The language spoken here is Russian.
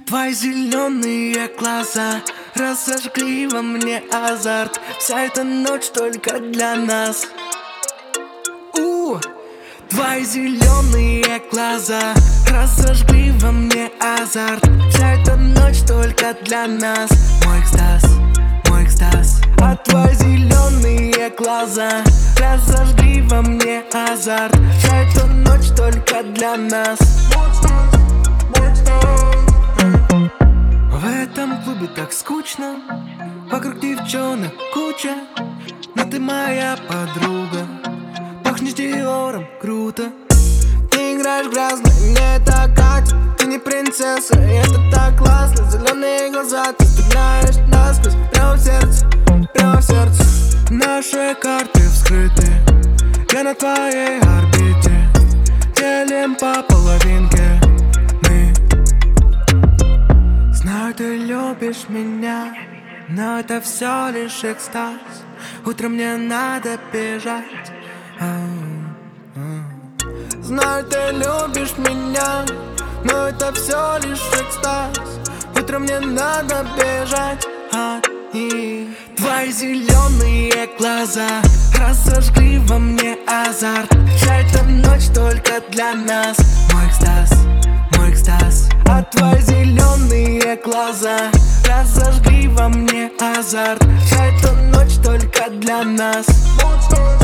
Твои зеленые глаза разожгли во мне азарт. Вся эта ночь только для нас. Твои зеленые глаза разожгли во мне азарт. Вся эта ночь только для нас. Мой экстаз, мой экстаз. А твои зеленые глаза разожгли во мне азарт. Вся эта ночь только для нас. В этом клубе так скучно, вокруг девчонок куча, но ты моя подруга. Пахнешь Диором, круто. Ты играешь грязно, мне это катит. Ты не принцесса, и это так классно. Зеленые глаза, ты стреляешь насквозь. Прямо в сердце, прямо в сердце. Наши карты вскрыты, я на твоей орбите. Делим по половинке мы. Знаю, ты любишь меня, но это все лишь экстаз. Утром мне надо бежать. Знаю, ты любишь меня, но это все лишь экстаз. Утром мне надо бежать от них. Твои зеленые глаза разожгли во мне азарт. Вся эта ночь только для нас. Мой экстаз, мой экстаз. А твои зеленые глаза разожгли во мне азарт. Вся эта ночь только для нас.